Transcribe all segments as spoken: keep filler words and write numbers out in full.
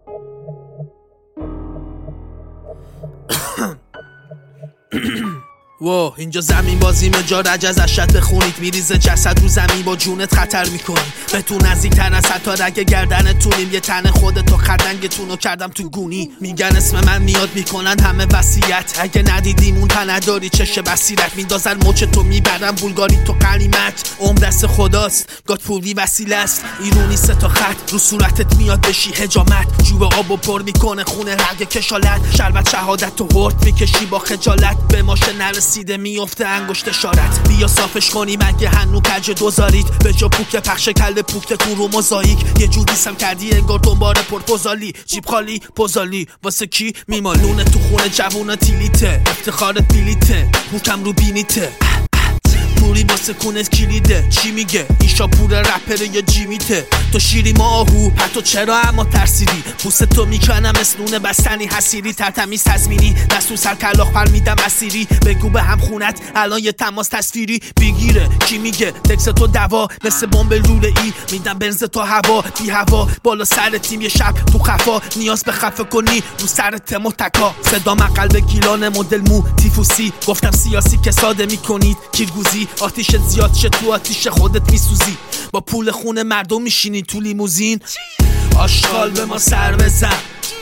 و اینجا زمین بازی مجا رجز اشد بخونید، میریزه جسد رو زمین با جونت خطر میکنی. به تو نزدیکتر از حتی رگ گردنتونیم، یه تن خودتو خردنگتونو کردم تو گونی. میگن اسم من میاد میکنن همه وصیت، اگه ندیدیم اون تن نداری چشه بصیرت. میندازن مچ تو میبرن بولگاری تو قنیمت، عمر دست خداست گاد پوری وسیله است. ایرونی سه تا خط رو صورتت میاد بشی حجامت، جوب آبو پر میکنه خونه رگ کشالت. شربت شهادت تو هرد میکشی با خجالت، به ماشه نرسیده میفته انگشت اشارت. بیا صافش کنی مگه هنو کج دوزارید، به جا پوک پخش کل پوکتتون رو موزاییک. یه جوری سم کردی انگار دنبال پرپوزالی، جیب خالی پوزالی واسه کی میمالونه تو خونه جوونا تیلیته، افتخارت بیلیته موکم رو بینیته. پوری با سکونت کلیده، چی میگه این شاپور رپره یا جیمیته؟ تو شیری ما آهو پتو چرا اما ترسیدی، پوست تو میکنم اسنونه بستنی حسیری. ترتمیز تزمینی دستون سر کلاخ پر میدم اسیری، بگو به هم خونت الان یه تماس تصویری بگیره. کی میگه تکس تو دوا مثل بمب لوله ای، میدم بنز تو هوا بی هوا بالا سر تیم. یه شب تو خفا نیاز به خفه کنی رو سرت متکا، صدا من قلب گیلان مدل مو تیفوسی. گفتم سیاسی که ساده میکنید کیرگوزی، آتیش زیاد شه تو آتیش خودت میسوزی. با پول خون مردم میشینی تو لیموزین، آشغال به ما سر بزن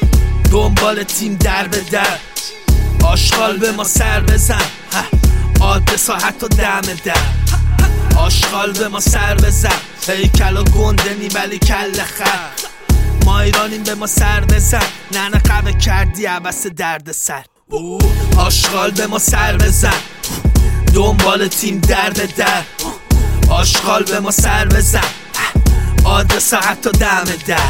دنبال تیم در به در. آشغال به ما سر بزن آدرس ها حتی دم در. آشغال به ما سر بزن هیکل و گندنی ولی کل خر. ما ایرانیم به ما سر بزن، نه نه قوه کردی عبس درد سر. آشغال به ما سر بزن دنبال تیم در به در. آشغال به ما سر بزن آدرس حتی دم در.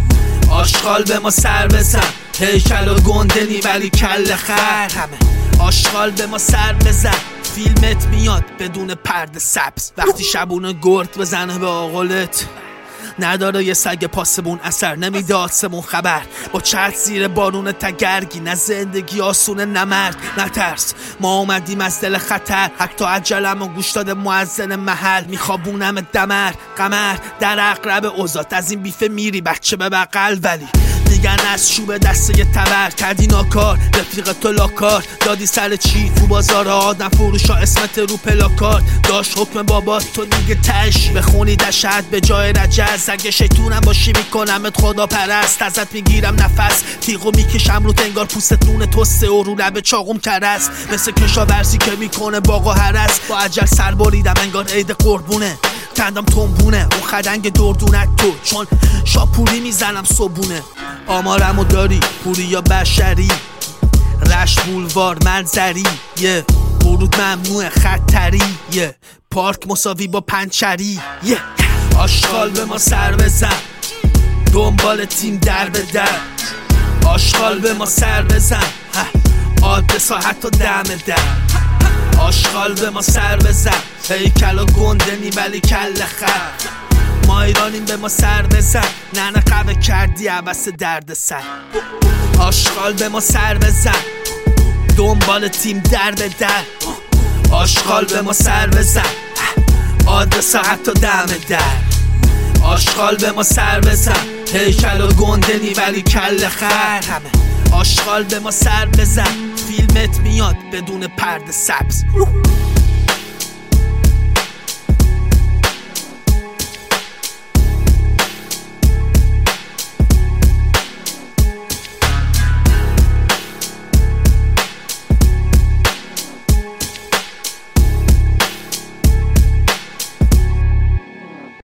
آشغال به ما سر بزن هیکل و گندنی ولی کل خر همه. آشغال به ما سر بزن فیلمت میاد بدون پرده سبز، وقتی شبونه گرد بزنه به آقلت. نداره یه سگ پاسمون اثر، نمیده آسمون خبر با چت زیر بارون تگرگی. نه زندگی آسونه نه مرد نه ترس، ما اومدیم از دل خطر. حق تا عجلم و گوش داده معزن محل، میخوابونم دمر قمر در اقرب اوزات. از این بیفه میری بچه به بقل، ولی میگن از چوب دسته یه تبر کردی ناکار. رفیق تو لاکار دادی سر چی تو بازار آدم فروشا، اسمت رو پلاکار داشت حکم بابا تو دیگه تش بخونی دشت به جای رجز. اگه شیطونم باشی میکنمت خدا پرست، ازت میگیرم نفس تیغو میکشم رو تنگار پوستت نون توسته و رو لب چاقوم کرست. مثل کشاورزی که میکنه باغ و هرس، با عجل سر بریدم انگار عید قربونه. کندم تنبونه اون خدنگ دردونت تو، چون شاپوری میزنم صبونه. آمارمو داری پوری یا بشری، رشت بولوار منظری یه ورود ممنوع خطری یه پارک مساوی با پنچری یه. آشغال به ما سر بزن دنبال تیم در به در. آشغال به ما سر بزن آدرس ها حتی دم در. آشغال به ما سر بزن هیکل و گندنی ولی کل خر. ما ایرانیم به ما سر بزن، نه نه قوه کردی عبس درد سر. آشغال به ما سر بزن دنبال تیم در به در. آشغال به ما سر بزن آدرس ها حتی دم در. آشغال به ما سر بزن هیکل و گندنی ولی کل خر همه. آشغال به ما سر بزن فیلمت میاد بدون پرده سبز.